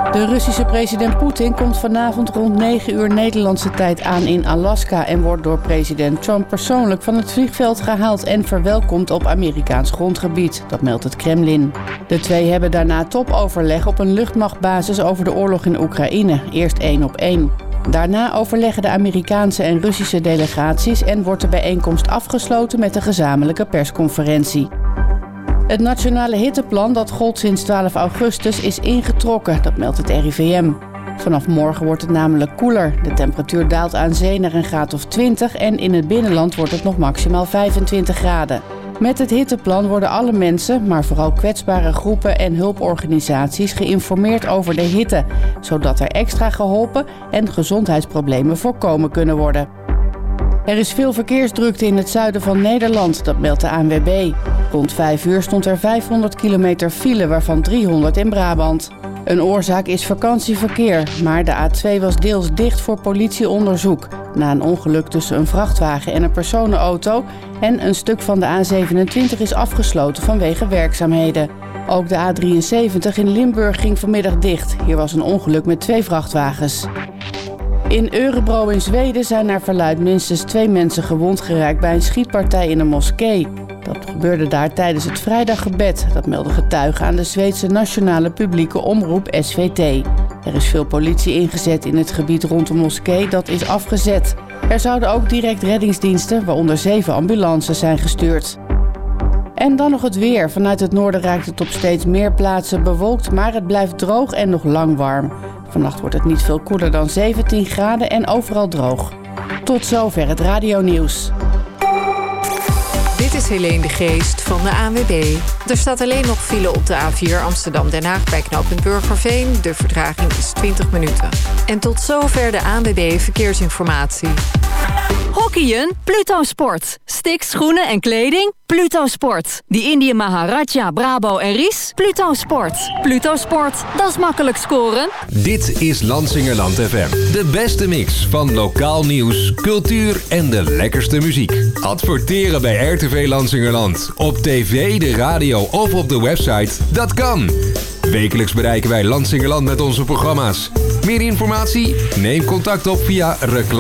De Russische president Poetin komt vanavond rond 9 uur Nederlandse tijd aan in Alaska en wordt door president Trump persoonlijk van het vliegveld gehaald en verwelkomd op Amerikaans grondgebied. Dat meldt het Kremlin. De twee hebben daarna topoverleg op een luchtmachtbasis over de oorlog in Oekraïne, eerst 1-op-1. Daarna overleggen de Amerikaanse en Russische delegaties en wordt de bijeenkomst afgesloten met een gezamenlijke persconferentie. Het nationale hitteplan dat gold sinds 12 augustus is ingetrokken, dat meldt het RIVM. Vanaf morgen wordt het namelijk koeler. De temperatuur daalt aan zee naar een graad of 20 en in het binnenland wordt het nog maximaal 25 graden. Met het hitteplan worden alle mensen, maar vooral kwetsbare groepen en hulporganisaties geïnformeerd over de hitte, zodat er extra geholpen en gezondheidsproblemen voorkomen kunnen worden. Er is veel verkeersdrukte in het zuiden van Nederland, dat meldt de ANWB. Rond 5 uur stond er 500 kilometer file, waarvan 300 in Brabant. Een oorzaak is vakantieverkeer, maar de A2 was deels dicht voor politieonderzoek. Na een ongeluk tussen een vrachtwagen en een personenauto en een stuk van de A27 is afgesloten vanwege werkzaamheden. Ook de A73 in Limburg ging vanmiddag dicht. Hier was een ongeluk met 2 vrachtwagens. In Örebro in Zweden zijn naar verluidt minstens 2 mensen gewond geraakt bij een schietpartij in een moskee. Dat gebeurde daar tijdens het vrijdaggebed. Dat melden getuigen aan de Zweedse nationale publieke omroep SVT. Er is veel politie ingezet in het gebied rond de moskee, dat is afgezet. Er zouden ook direct reddingsdiensten, waaronder 7 ambulances, zijn gestuurd. En dan nog het weer. Vanuit het noorden raakt het op steeds meer plaatsen bewolkt, maar het blijft droog en nog lang warm. Vannacht wordt het niet veel koeler dan 17 graden en overal droog. Tot zover het radionieuws. Dit is Helene de Geest van de ANWB. Er staat alleen nog file op de A4 Amsterdam-Den Haag bij knooppunt Burgerveen. De vertraging is 20 minuten. En tot zover de ANWB Verkeersinformatie. Hockeyen? Pluto Sport. Sticks, schoenen en kleding? Pluto Sport. Die Indië Maharaja, Brabo en Ries? Pluto Sport. Pluto Sport, dat is makkelijk scoren. Dit is Lansingerland FM. De beste mix van lokaal nieuws, cultuur en de lekkerste muziek. Adverteren bij RTV Lansingerland. Op tv, de radio of op de website. Dat kan. Wekelijks bereiken wij Lansingerland met onze programma's. Meer informatie? Neem contact op via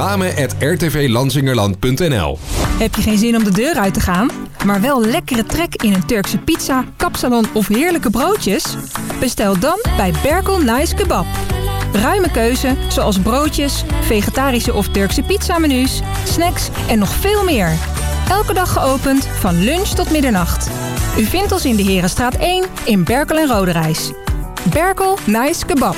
reclame@rtvlansingerland.nl. Heb je geen zin om de deur uit te gaan, maar wel lekkere trek in een Turkse pizza, kapsalon of heerlijke broodjes? Bestel dan bij Berkel Nice Kebab. Ruime keuze, zoals broodjes, vegetarische of Turkse pizzamenu's, snacks en nog veel meer. Elke dag geopend van lunch tot middernacht. U vindt ons in de Herenstraat 1 in Berkel en Roderijs. Berkel Nice Kebab.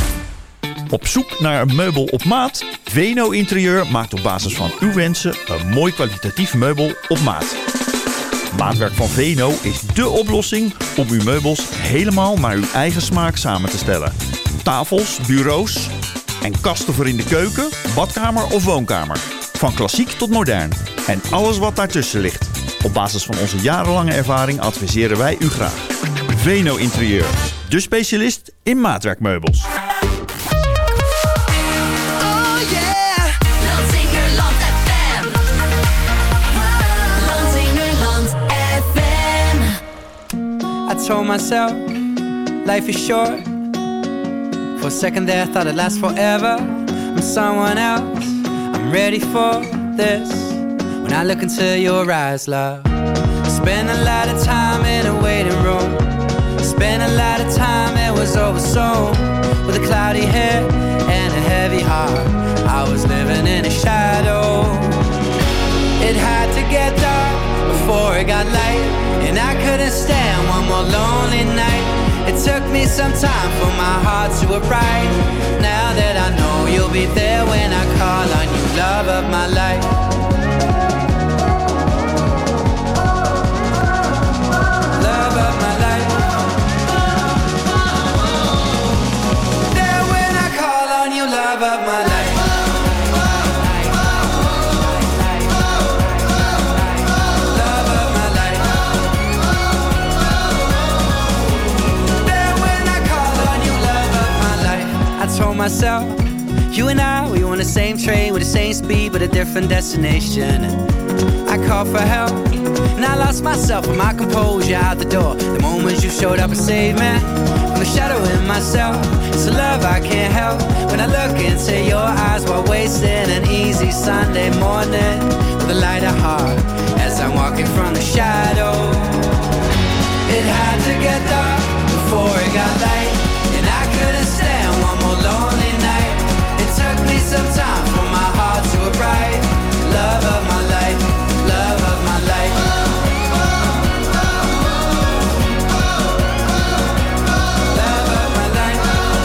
Op zoek naar een meubel op maat? Veno Interieur maakt op basis van uw wensen een mooi kwalitatief meubel op maat. Maatwerk van Veno is dé oplossing om uw meubels helemaal naar uw eigen smaak samen te stellen. Tafels, bureaus en kasten voor in de keuken, badkamer of woonkamer. Van klassiek tot modern. En alles wat daartussen ligt. Op basis van onze jarenlange ervaring adviseren wij u graag. Veno Interieur, de specialist in maatwerkmeubels. I told myself, life is short. For a second there I thought it'd last forever. I'm someone else, I'm ready for this. When I look into your eyes, love. Spend a lot of time in a waiting room. Spend a lot of time, it was over soon. With a cloudy head and a heavy heart, I was living in a shadow. It had to get dark before it got light, and I couldn't stand one more lonely night. It took me some time for my heart to arrive. Now that I know you'll be there when I call on you, love of my life. Love of my life. There when I call on you, love of my life. Told myself You and I, we on the same train with the same speed but a different destination. I called for help and I lost myself and my composure out the door. The moment you showed up and saved me from the shadow in myself. It's a love I can't help when I look into your eyes while wasting an easy Sunday morning with a lighter heart as I'm walking from the shadow. It had to get dark before it got light, and I couldn't stand one more lonely night. It took me some time for my heart to arrive. Love of my life, love of my life. Love of my life.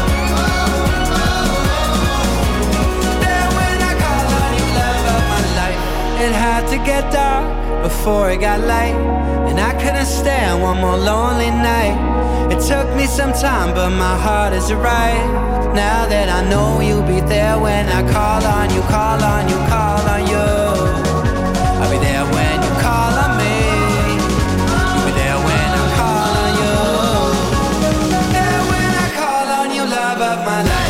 Then when I call on you, love of my life. It had to get dark before it got light, and I couldn't stand one more lonely night. It took me some time, but my heart is right. Now that I know you'll be there when I call on you, call on you, call on you. I'll be there when you call on me. You'll be there when I call on you. There when I call on you, love of my life.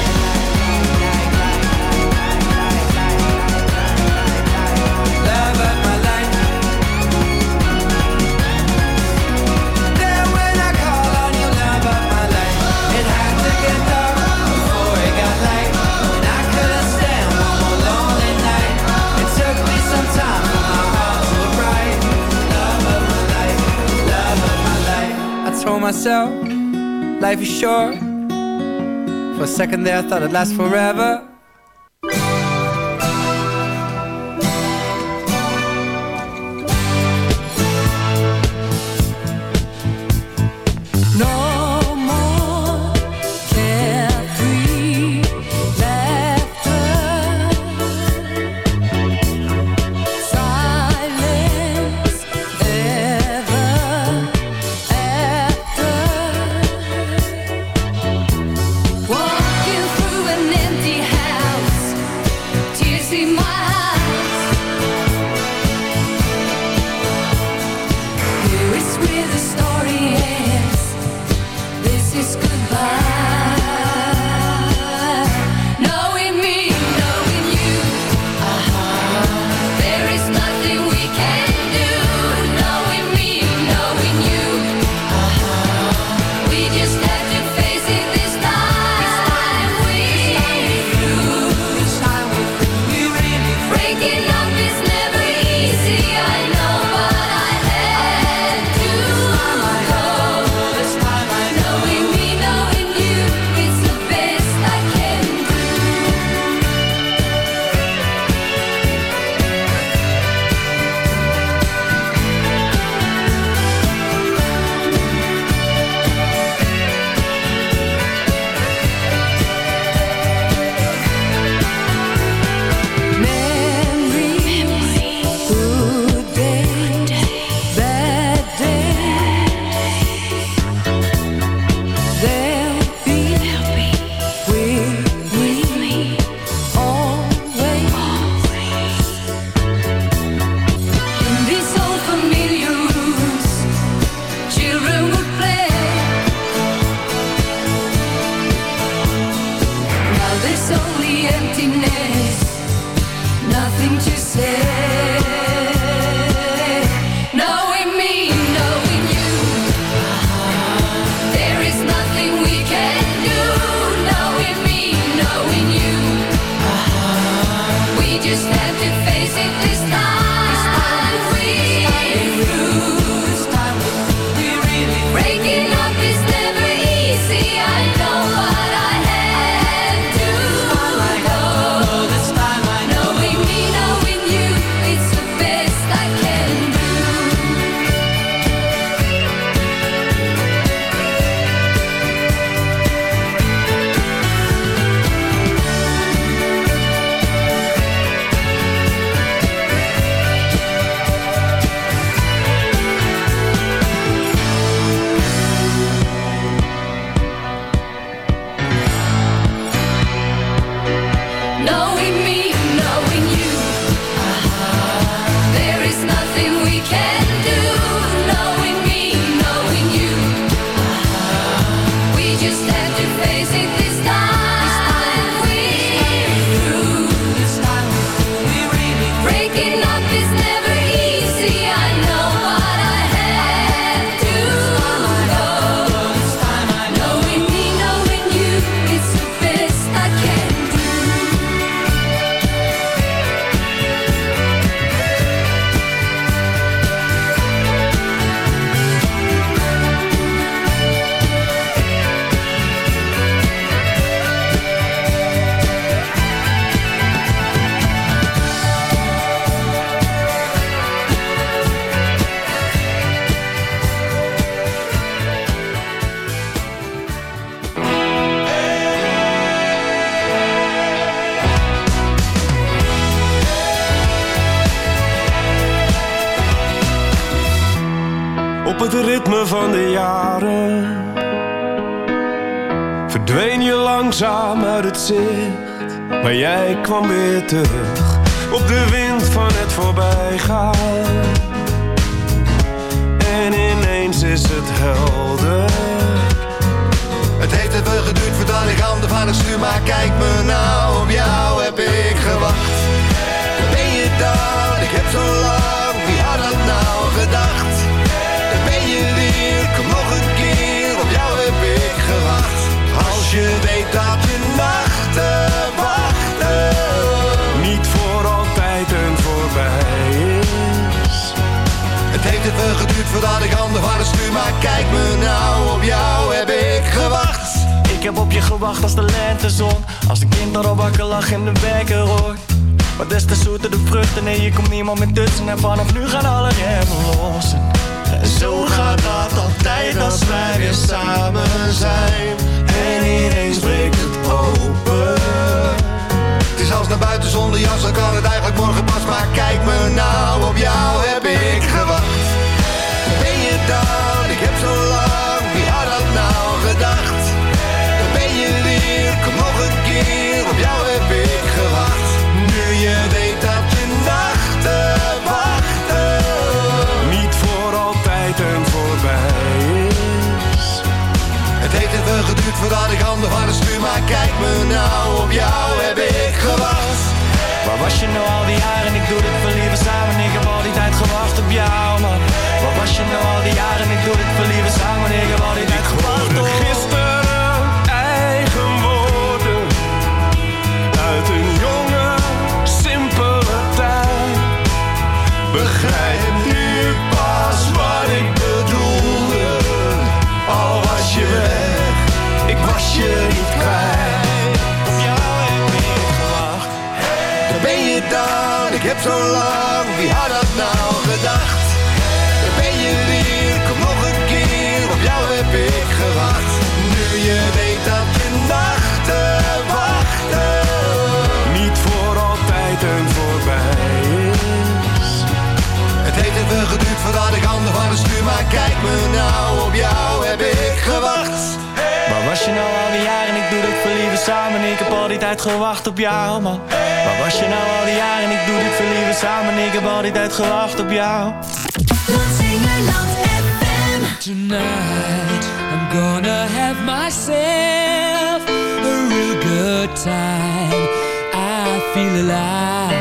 Told myself life is short. For a second there I thought it'd last forever. just have to face it this time. ritme van de jaren verdween je langzaam uit het zicht, maar jij kwam weer terug op de wind van het voorbijgaan. En ineens is het helder. Het heeft even geduurd voordat ik handen van het stuur, maar kijk me nou, op jou heb ik gewacht. Ben je dan? Ik heb zo lang, wie had dat nou gedacht? Dan ben je weer, kom nog een keer, op jou heb ik gewacht. Als je weet dat je nachten wachten niet voor altijd en voorbij is. Het heeft even geduurd voordat ik handen van het stuur, maar kijk me nou, op jou heb ik gewacht. Ik heb op je gewacht als de lentezon, als een kind dat al wakker lag in de wekker hoort. Maar des te zoeter de vruchten, nee je komt niemand meer tussen. En vanaf nu gaan alle remmen los. En zo gaat dat altijd als wij weer samen zijn. En ineens breekt het open. Het is als naar buiten zonder jas, dan kan het eigenlijk morgen pas. Maar kijk me nou, op jou heb ik gewacht. Ben je dan? Ik heb zo lang, wie had dat nou gedacht? Dan ben je weer, kom nog een keer, op jou heb ik gewacht. Nu je weet dat je nachten wachten niet voor altijd en voorbij is. Het heeft even geduurd voordat ik handen van het stuur, maar kijk me nou, op jou heb ik gewacht. Waar was je nou al die jaren? Ik doe dit voor liever samen. Ik heb al die tijd gewacht op jou, man. Waar was je nou al die jaren? Ik doe dit voor liever samen. Ik heb al die tijd gewacht op gisteren eigen woorden uit een jonge, simpele tijd. Begrijp nu pas wat ik bedoelde. Al was je weg, ik was je niet kwijt. Op jou heb ik gewacht. Daar ben je dan, ik heb zo lang, wie had dat nou gedacht? Daar ben je weer, kom nog een keer, op jou heb ik gewacht. Nu je weet dat je nachten wachten niet voor altijd en voorbij is. Het heeft even geduurd voordat ik handen van het stuur, maar kijk me nou, op jou heb ik gewacht. Waar was je nou al die jaren? Ik doe dit voor liever samen. Ik heb al die tijd gewacht op jou, man. Waar was je nou al die jaren? Ik doe dit voor liever samen. Ik heb al die tijd gewacht op jou. Tonight I'm gonna have myself a real good time. I feel alive.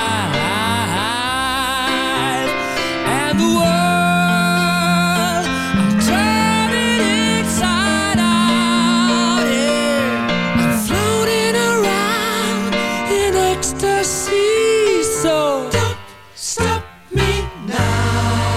And the world, I'm turning inside out, yeah. I'm floating around in ecstasy. So don't stop me now.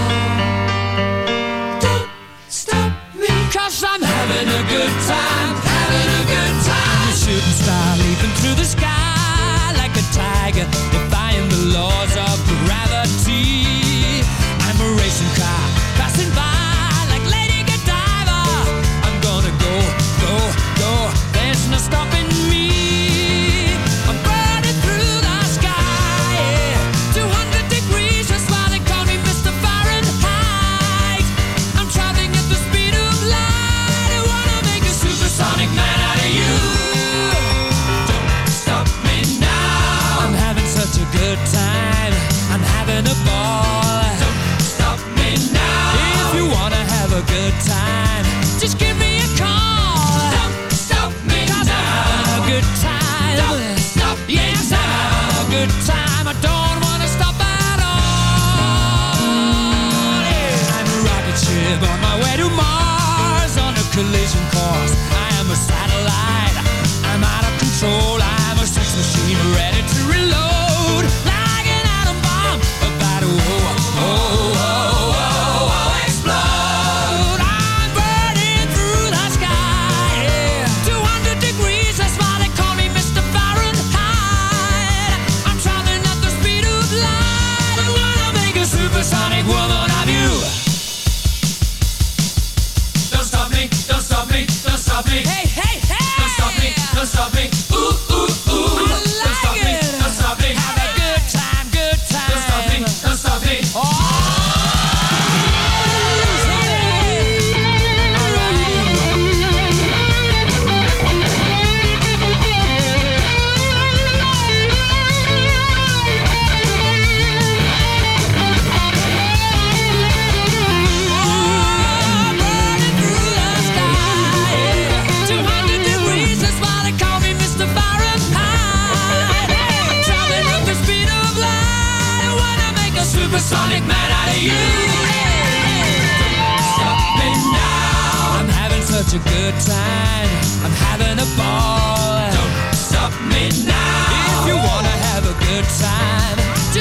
Don't stop me, 'cause I'm having a good time, having a good time. A shooting star leaping through the sky like a tiger, defying the laws of gravity. I'm a racing car passing by like Lady Godiva. I'm gonna go, go, go. There's no stopping me. I'm burning through the sky, yeah. 200 degrees, that's why they call me Mr. Fahrenheit. I'm traveling at the speed of light. I wanna make a supersonic man out of you. Don't stop me now. I'm having such a good time. I'm having a ball. Don't stop me now. If you wanna have a good time, just give me a call. Don't stop me now. 'Cause I'm having a good time. Don't stop me now. Yes, I'm having a good time. I don't wanna stop at all. Yeah. I'm a rocket ship on my way to Mars on a collision course. I am a satellite. I'm out of control. I'm a sex machine ready to reload. Like an atom bomb about to explode. I'm burning through the sky, yeah. 200 degrees, that's why they call me Mr. Fahrenheit. I'm traveling at the speed of light. I wanna make a supersonic woman of you. Don't stop me, don't stop me, don't stop me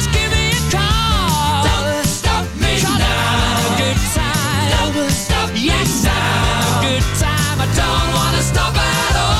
just give me a call. Don't stop me now. A good time. Don't stop me now. Yes, a good time. I don't wanna stop at all.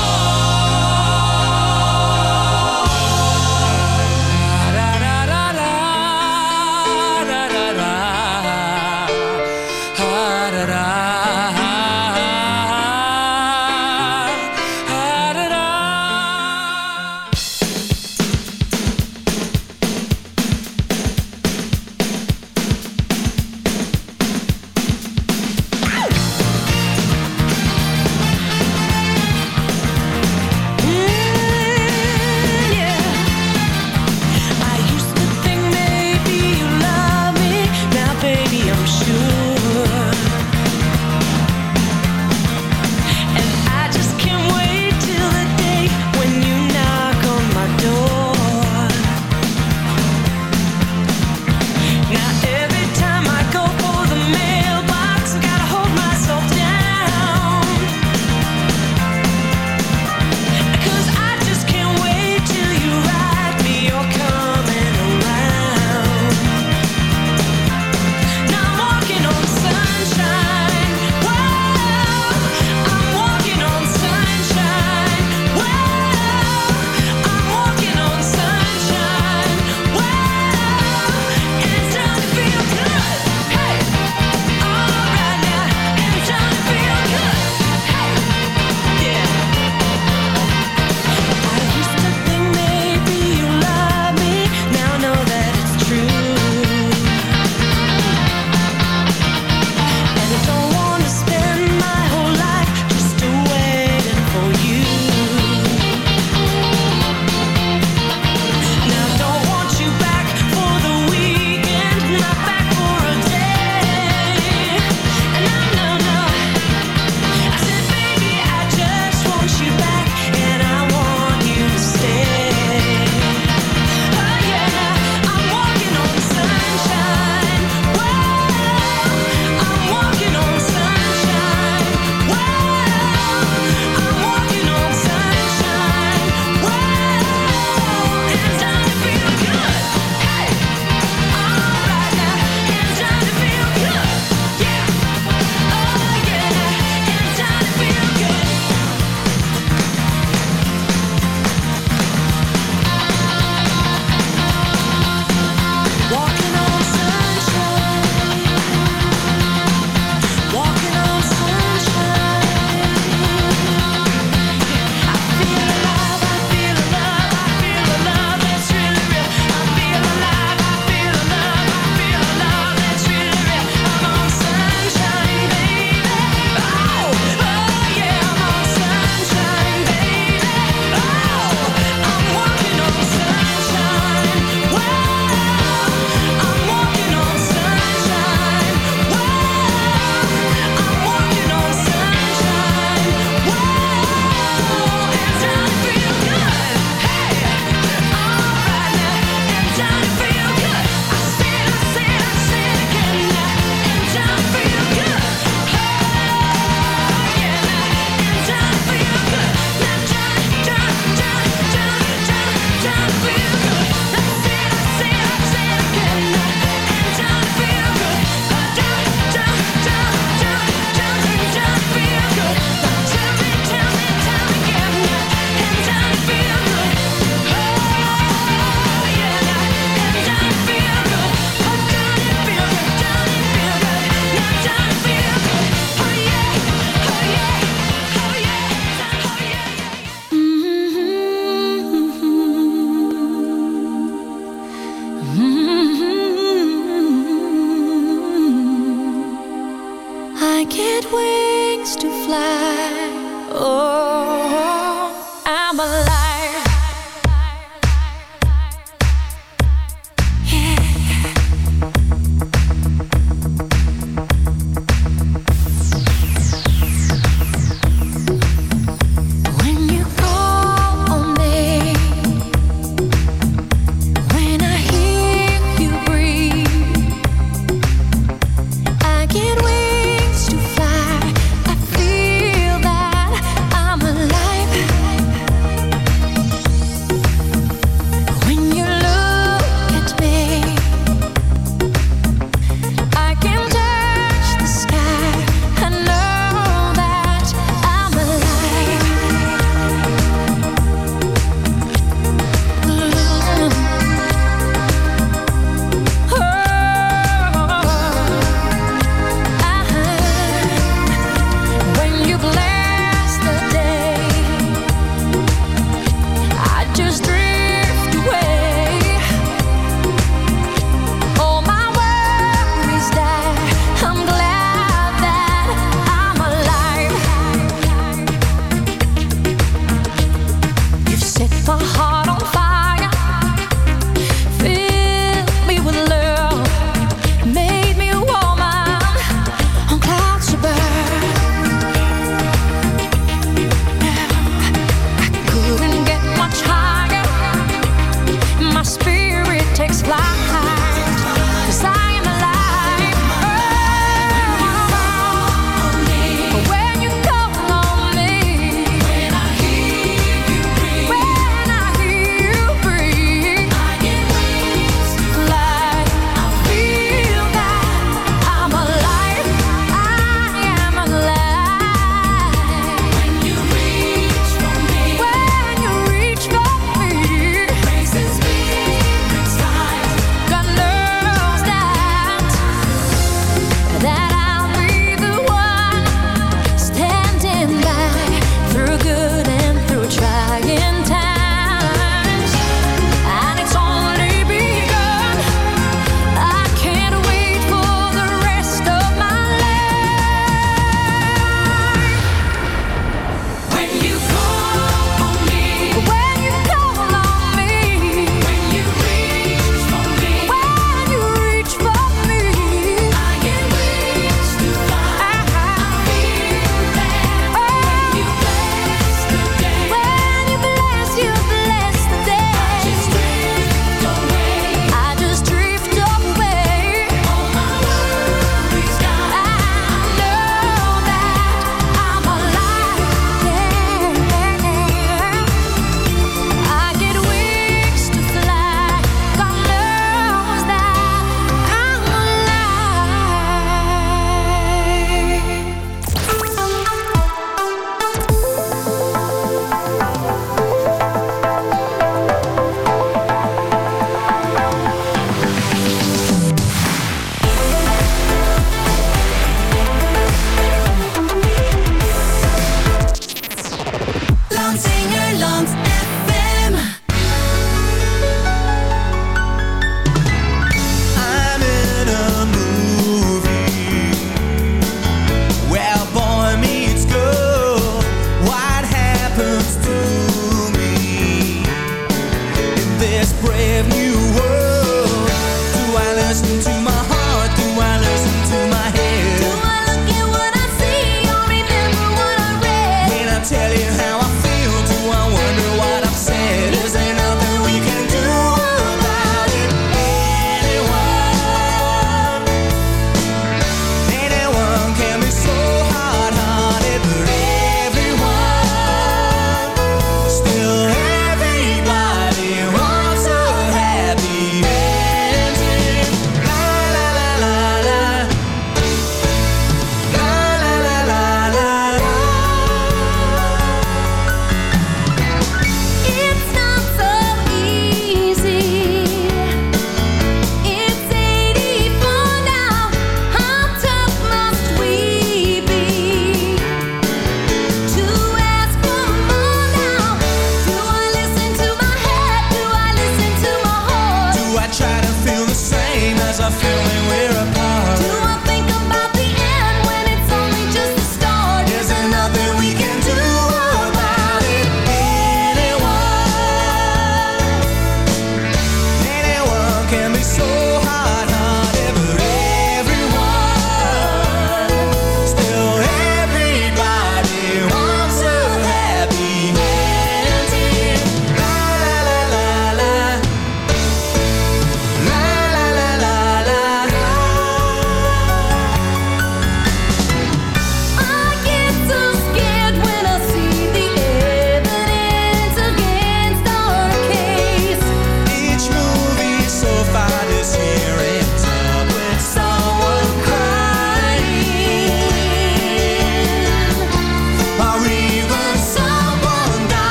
When I hear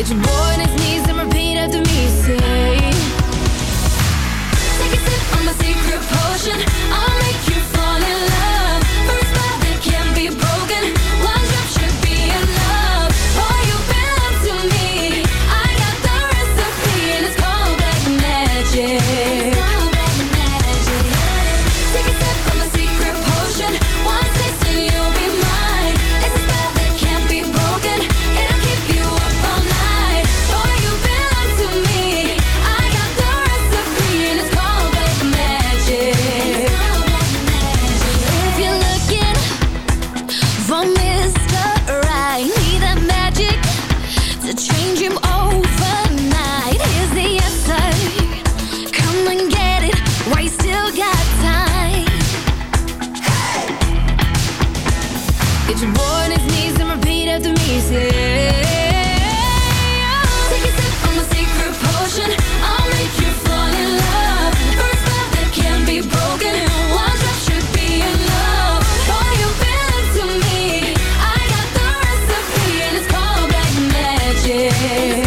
Get your boy on his knees and repeat after me, say. Take a sip from my secret potion, I'll make you fall in love. For a spell that can't be broken, one drop should be enough. Boy, you belong to me, I got the recipe, and it's called black magic. Take a sip from my secret potion, one taste and you'll be mine. It's a spell that can't be broken, it'll keep you up all night. Boy, you belong to me, I got the recipe, and it's called black magic. If you're looking for Mr. Right, need that magic to change him overnight. Here's the answer, come and get it while you still got time. Get your boy on his knees and repeat after me, say. Take a sip from my secret potion, I'll make you fall in love. For a spell that can't be broken, one drop should be enough. Boy, you belong to me, I got the recipe, and it's called black magic.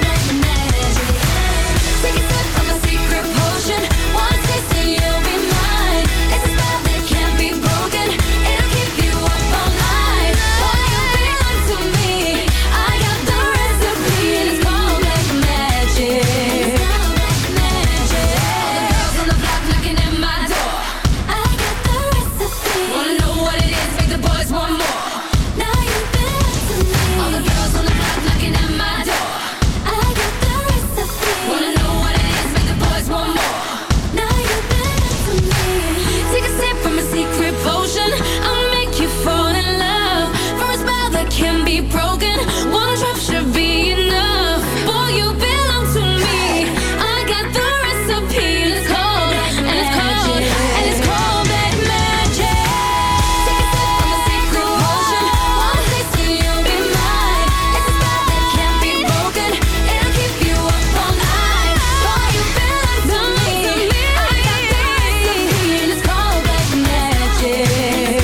Take a sip from my secret potion, one taste and you'll be mine. It's a spell that can't be broken, it'll keep you up all night. Boy, you belong to me, I got the recipe, and it's called black magic. All the girls on the block knocking at my door. I got the recipe. Wanna know what it is? Make the boys want more. Now you belong to me. All the girls on the block knocking at my door. I got the recipe. Wanna know what it is? Make the boys want more. Now you belong to me. Take a sip from a secret potion, I'll make you fall in love. For a spell that can be broken, one drop should be enough. Boy, you belong to me, I got the recipe, and it's called black magic. Take a sip from a secret potion, one taste and you'll be mine. It's a spell that can't be broken, it'll keep you up all night. Boy, you belong to me, I got the recipe, and it's called black magic.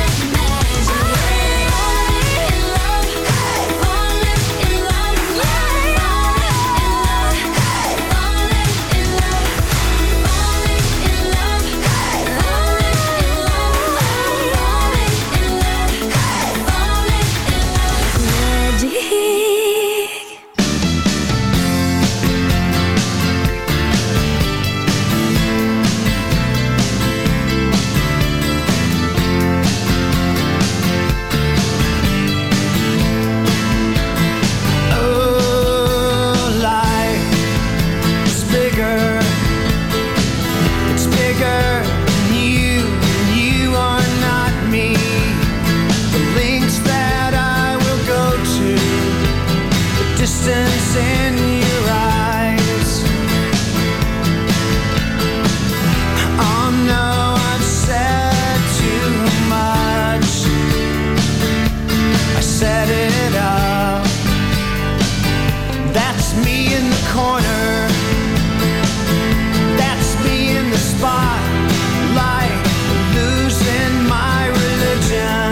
Oh, life is bigger. It's bigger than you, and you are not me. The lengths that I will go to, the distance in your eyes. Oh no, I've said too much. I set it up. That's me in the corner. That's me in the spotlight, losing my religion,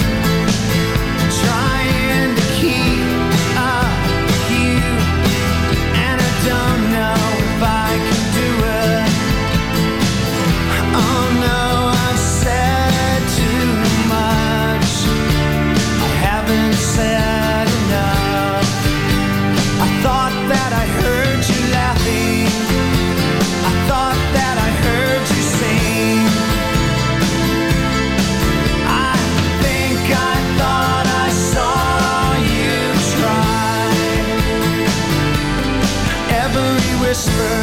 trying to keep up with you, and I don't know if I can do it. Oh no, I've said too much. I haven't said enough. I thought that I heard you laughing. I thought that I heard you sing. I think I thought I saw you try. Every whisper,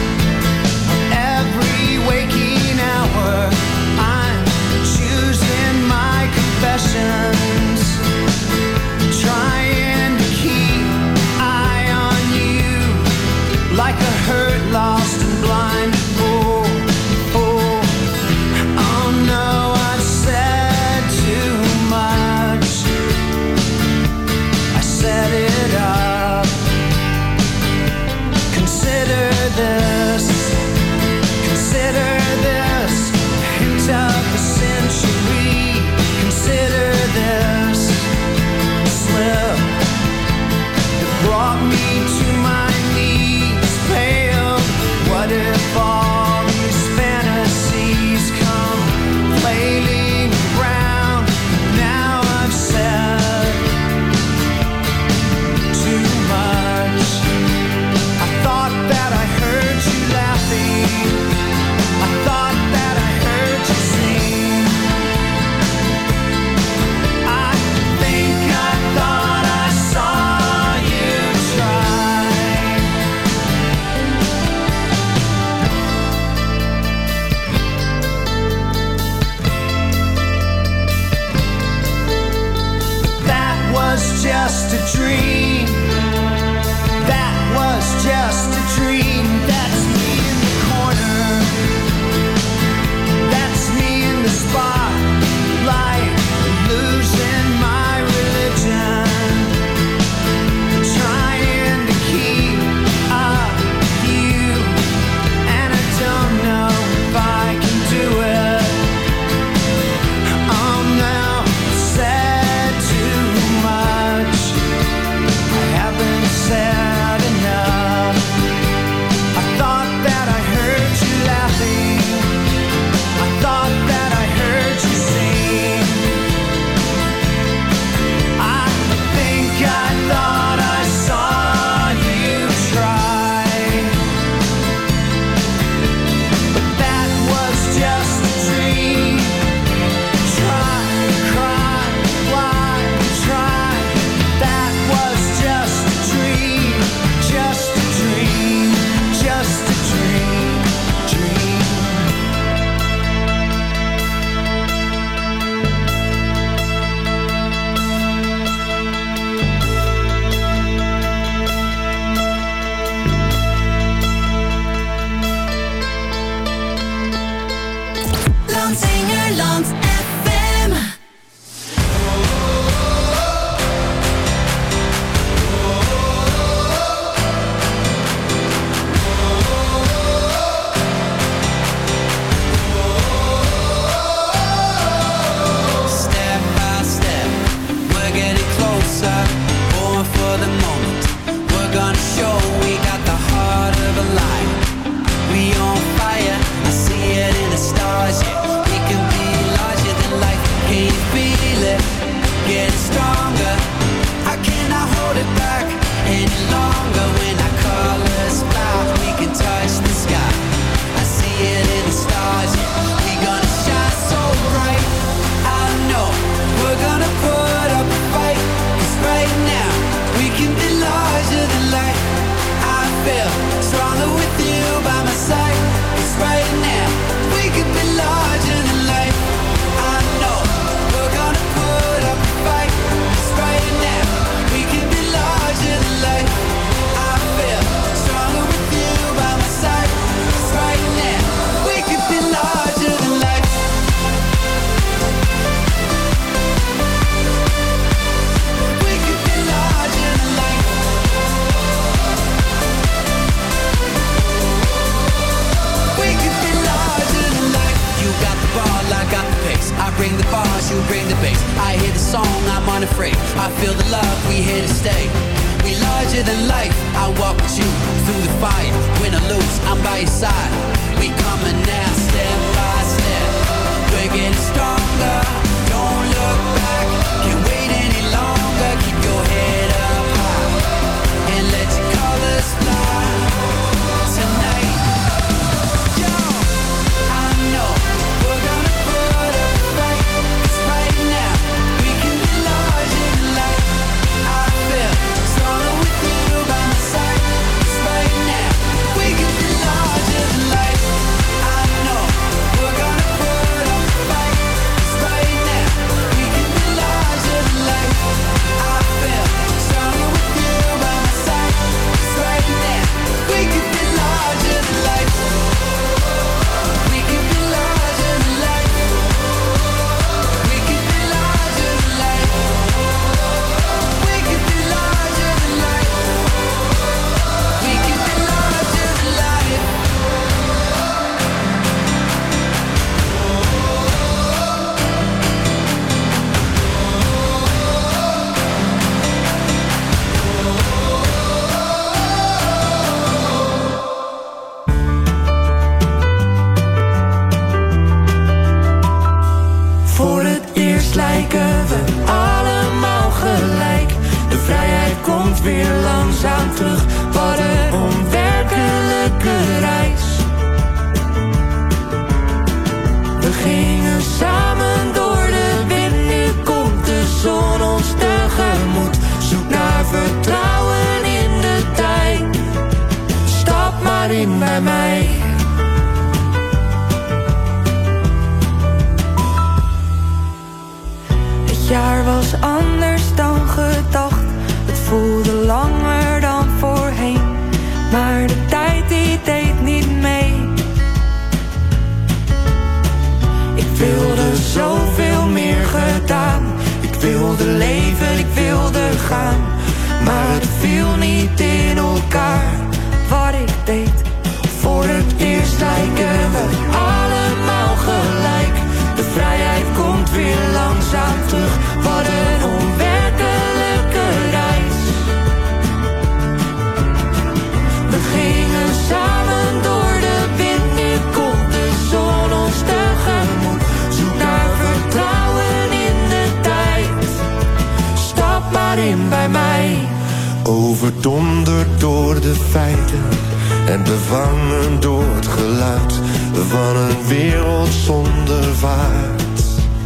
every waking hour, I'm choosing my confessions, trying to keep eye on you, like a hurt, lost and blind. Oh, oh, oh no, I've said too much. I set it up. Consider this. feel the love, we here to stay. We larger than life, I walk with you through the fire. Win or lose, I'm by your side. We coming now, step by step. We're getting stronger, don't look back. Can't wait any longer, keep your head up high and let your colors fly tonight. Yo, I know we're gonna put up a fight, 'cause right now we can be larger than life. I feel stronger with you by my side, 'cause right now we can be larger than life. I know we're gonna put up a fight, 'cause right now we can be larger than life. I feel stronger with you by my side, 'cause right now we can be larger than life. We can be larger than life. We can be larger than life. We can be larger than life. We can be larger than life. Voor het eerst lijken we allemaal gelijk. De vrijheid komt weer langzaam terug. Wat een onwerkelijke reis. We gingen samen door de wind, nu komt de zon ons tegemoet. Zoek naar vertrouwen in de tijd. Stap maar in bij mij. Het jaar was anders dan gedacht. Het voelde langer dan voorheen. Maar de tijd die deed niet mee. Ik wilde zoveel meer gedaan. Ik wilde leven, ik wilde gaan. Maar het viel niet in elkaar. Wat ik deed. Voor het eerst lijken we allemaal gelijk. De vrijheid komt weer langzaam terug. Wat een onwerkelijke reis. We gingen samen door de wind. Nu komt de zon ons tegemoet. Zoek naar vertrouwen in de tijd. Stap maar in bij mij. Overdonderd door de feiten en bevangen door het geluid van een wereld zonder vaart.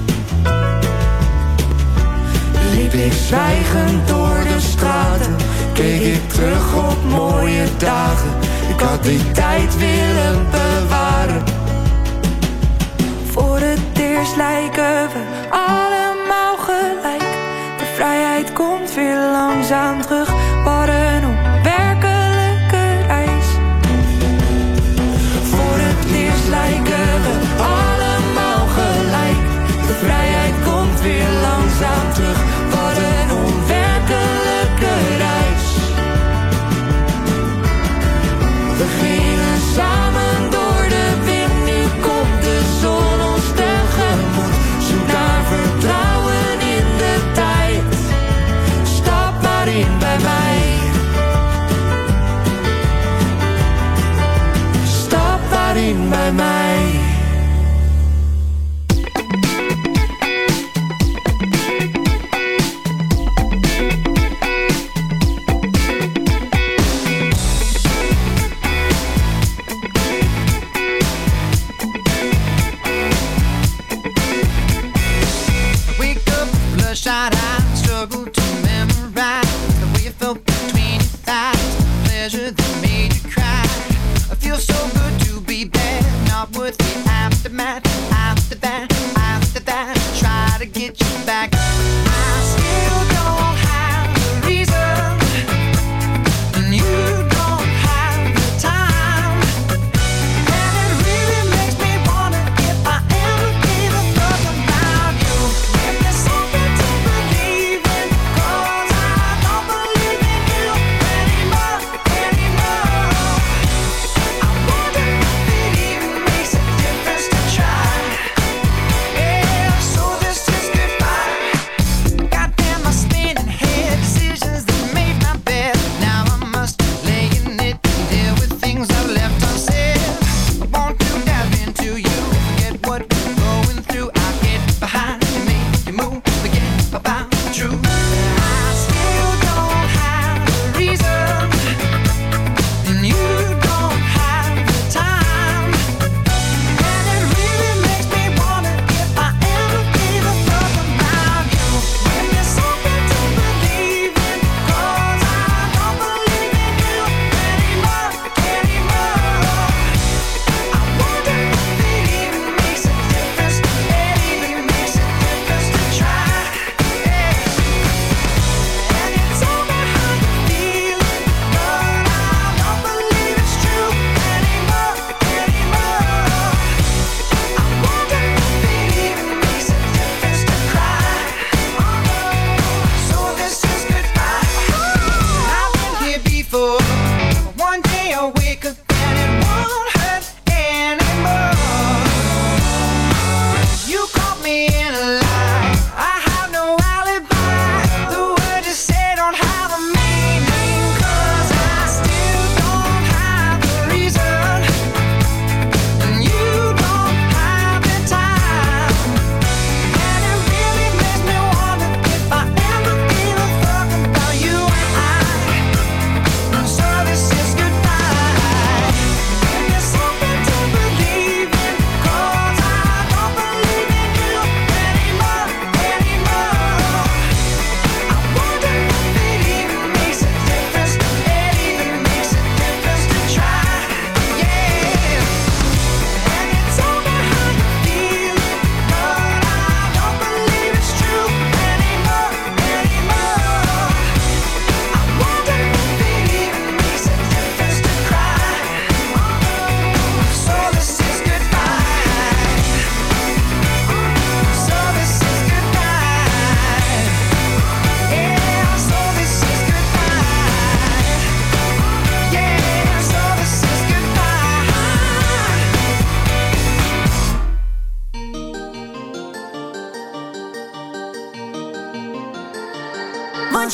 Liep ik zwijgend door de straten, keek ik terug op mooie dagen. Ik had die tijd willen bewaren. Voor het eerst lijken we allemaal gelijk. De vrijheid komt weer langzaam terug. Wat een onwerkelijke reis. Voor het eerst lijken we allemaal gelijk. De vrijheid komt weer langzaam terug. Wat een onwerkelijke reis. We gingen samen door de wind. Nu komt de zon ons tegemoet. Zoek naar vertrouwen in de tijd. Stap maar in bij mij. Stap maar in bij mij. Bloodshot eyes struggle to memorize the way you felt between your thighs, pleasure that made you cry. I feel so good to be bad, not worth it.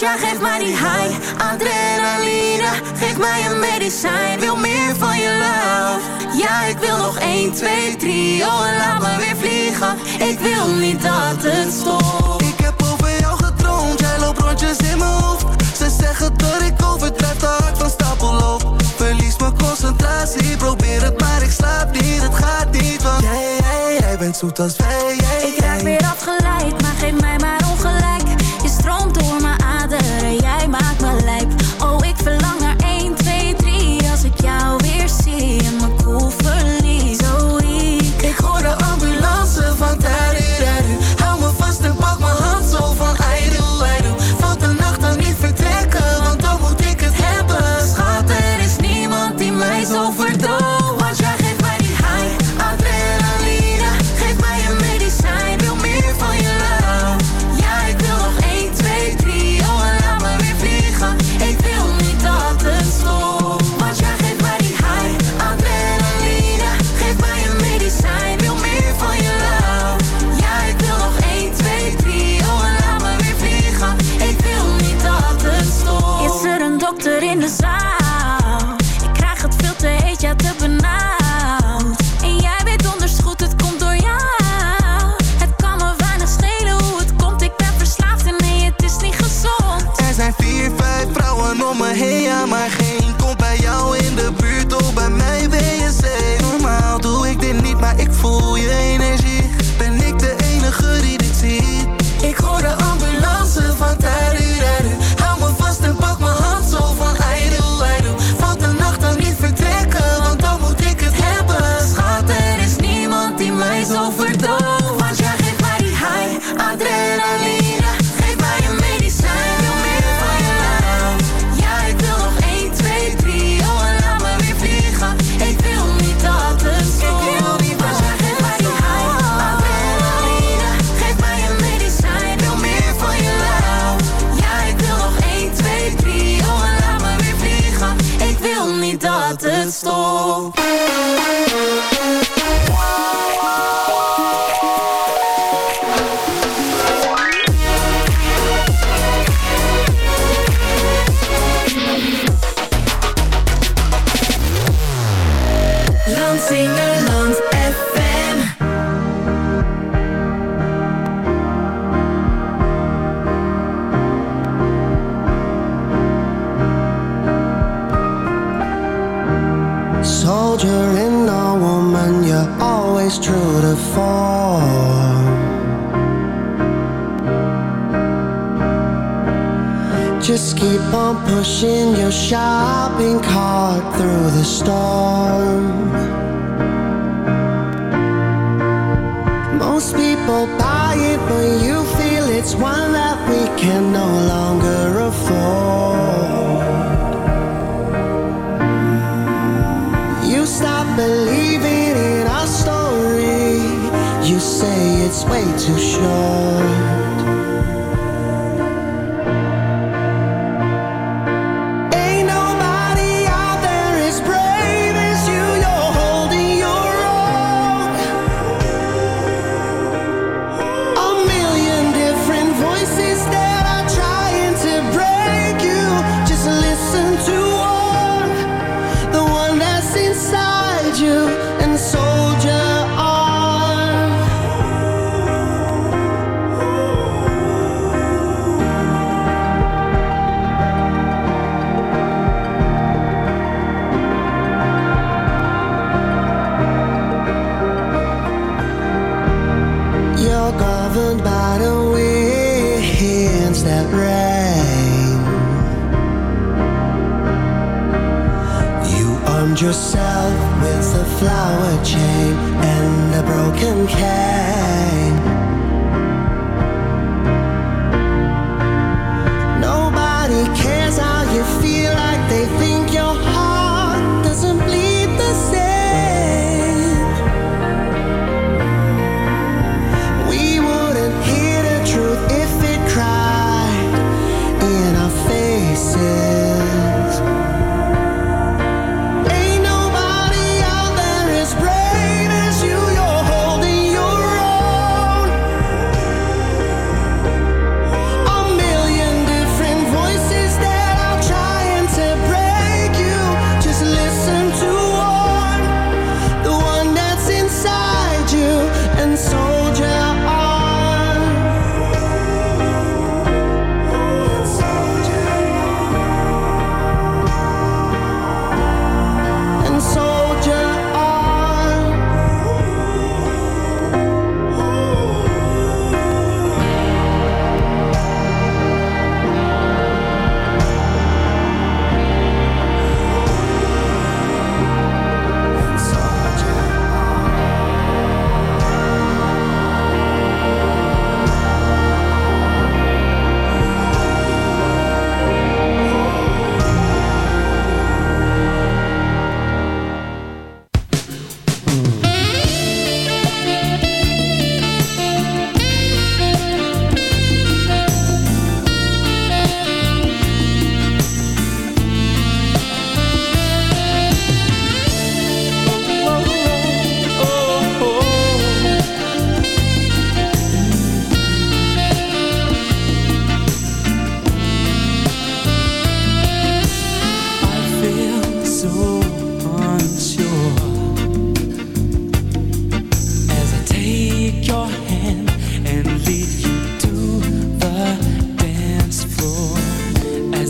jij geeft mij die high, adrenaline. Geef mij een medicijn, wil meer van je love. Ja, ik wil nog 1, 2, 3, oh en laat me weer vliegen. Ik wil niet dat het stopt. Ik heb over jou gedroomd, jij loopt rondjes in mijn hoofd. Ze zeggen dat ik overdrijf, te hard van stapel loop. Verlies mijn concentratie, probeer het maar ik slaap niet. Het gaat niet, want jij bent zoet als wij. Ik raak weer afgeleid, maar geef mij maar ongelijk. Je stroomt door mijn aderen, jij maakt me lijp. Oh, ik verlang naar 1, 2, 3. Als ik jou weer zie en mijn koel verlies. Zo ik hoor de ambulance van Tariru. Hou me vast en pak mijn hand zo van Aidu, Aidu. Valt de nacht dan niet vertrekken, want dan moet ik het hebben. Schat, er is niemand die mij zo verdooft. Want jij geeft mij die high, adrenaline. Geef mij een medicijn, wil meer van je love. Ja, ik wil nog 1, 2, 3, oh en laat me weer vliegen. Ik wil niet dat het stopt. Want jij geeft mij die high, adrenaline. Geef mij een medicijn, wil meer van je love. Ja, ik wil nog 1, 2, 3, oh en laat me weer vliegen. Ik wil niet dat het stopt. Is er een dokter in de zaal? Ik krijg het veel te heet, ja te benauwd. En jij weet donders goed, het komt door jou. Het kan me weinig schelen hoe het komt, ik ben verslaafd en nee, het is niet gezond. Er zijn 4, 5 vrouwen om me heen, ja maar geen komt bij jou in de buurt. Oh, bij mij ben je safe. Normaal doe ik dit niet, maar ik voel je energie. Ben ik de enige die dit ziet? Ik hoor de ambulance van Tariru. Hou me vast en pak mijn hand zo van Aidu, Aidu. Valt de nacht dan niet vertrekken, want dan moet ik het hebben. Schat, er is niemand die mij zo verdooft. Want jij geeft mij die high, adrenaline. Geef mij een medicijn, wil meer van je love. Ja, ik wil nog 1, 2, 3, oh en laat me weer vliegen. Ik wil niet dat het stopt. Want jij geeft mij die high, adrenaline. Geef mij een medicijn, wil meer van je love. Ja, ik wil nog 1, 2, 3, oh en laat me weer vliegen. Ik wil niet dat het stopt. Landsingerland FM. Soldier in a woman, you're always true to form. Just keep on pushing your shopping cart through the storm. Most people buy it, but you feel it's one that we can no longer afford. You stop believing in our story. You say it's way too short. Yourself with a flower chain and a broken cane. Nobody cares how you feel, like they think your heart doesn't bleed the same. We wouldn't hear the truth if it cried in our faces. Brave as you, you're holding your own.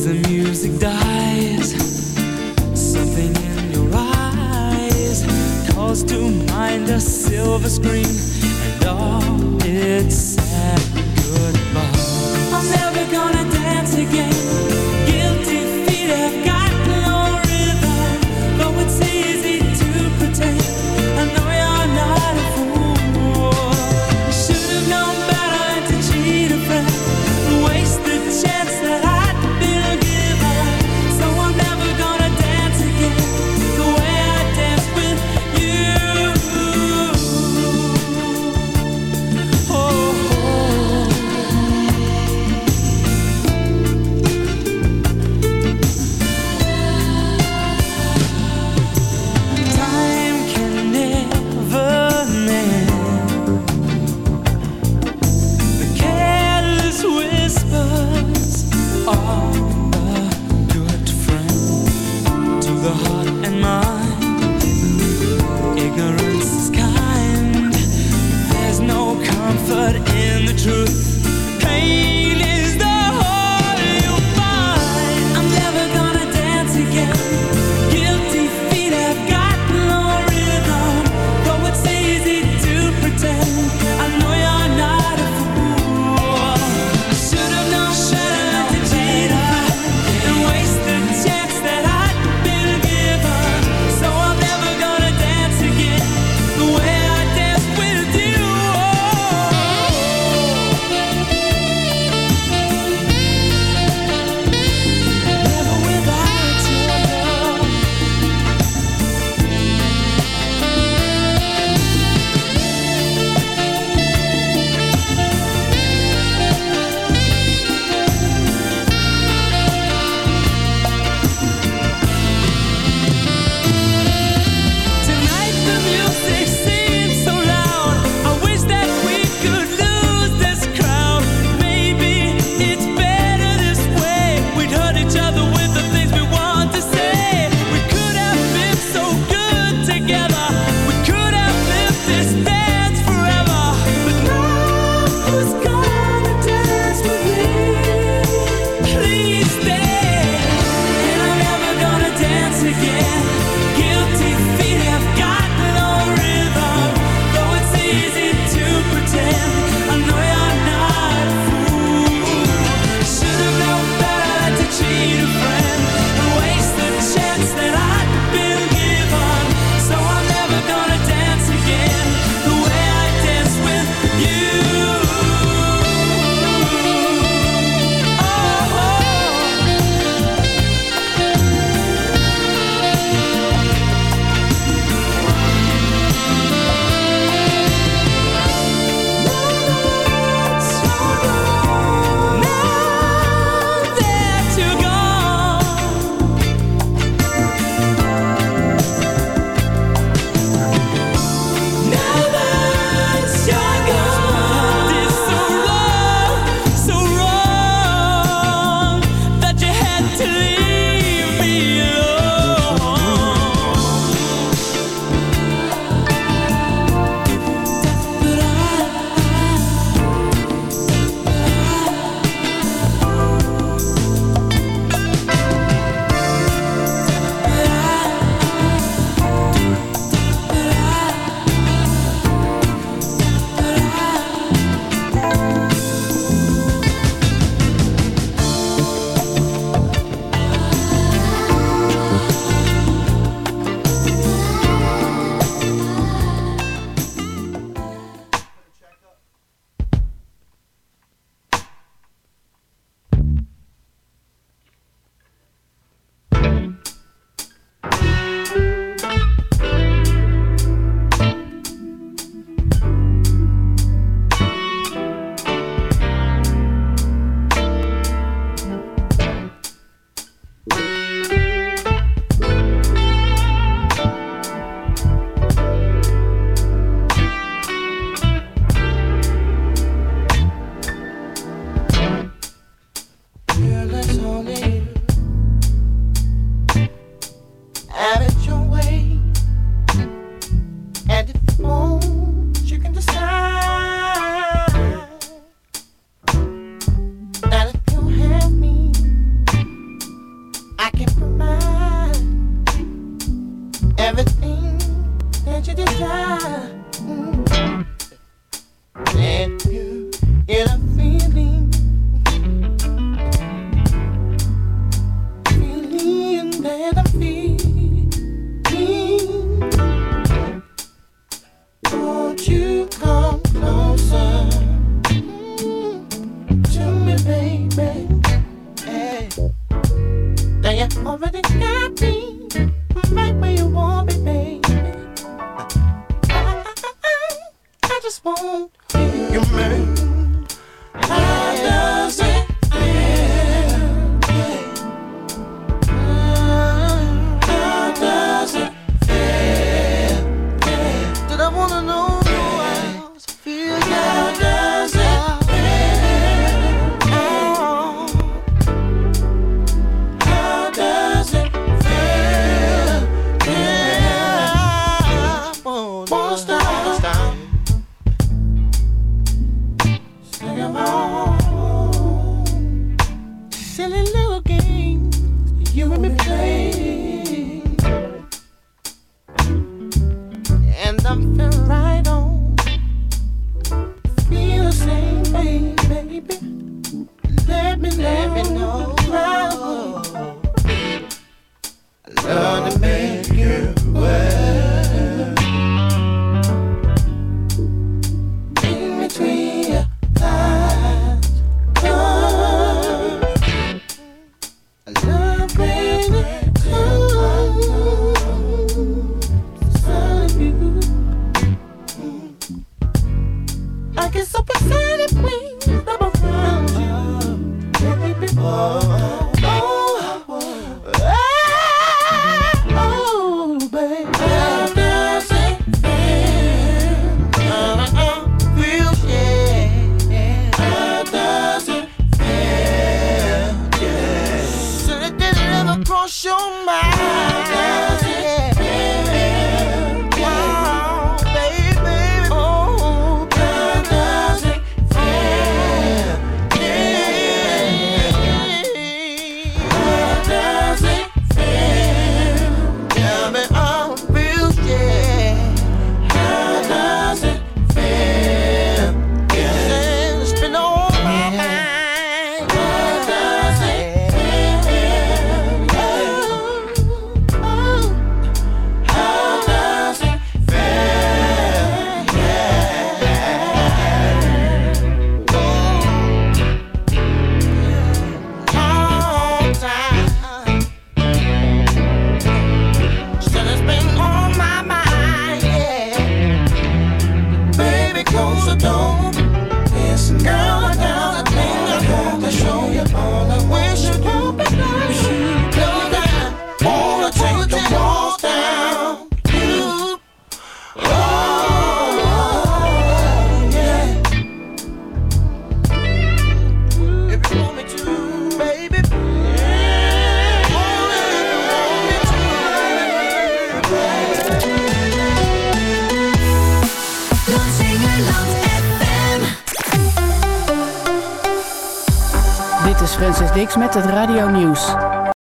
as the music dies, something in your eyes calls to mind a silver screen and all its sad goodbye. I'm never gonna dance again. Guilty feet have got no rhythm, though it's easy to pretend. I know you're not a fool. You should have known better to cheat a friend, waste the chance that I'd been given. So I'm never gonna dance again the way I danced with you. Oh, oh. you already got me right where you want me, baby. I just want you, man. How does it feel? How does it feel? Did I wanna know how it feels? How does it feel? How does it feel? Yeah, wanna stop. Silly little games you and me play, and I'm feeling right on. Feel the same, baby. Let me know. I love to make you well. In between your thighs, I love when it comes inside of you. I get so excited when I'm around you, baby. Oh, baby. How does it feel? Feel, yeah. How does it feel? Yeah. So did it ever cross your mind? How does it feel? Oh, baby. Oh, how does it feel? Yeah. How does it feel? Tell me how it feels, yeah. How does it feel? Yeah. It's been on my mind. How does it feel? Oh, how does it feel? Yeah. All time. Still it's been on my mind, yeah. Baby, close the door. Listen, girl, I got a thing I want to show you. All I wish you could be nice. Go down, wanna take the walls down. You, oh, yeah. If you want me to, baby. Yeah. Only if you want me to. Lansingerland FM. Dit is Francis Dix met het Radio Nieuws.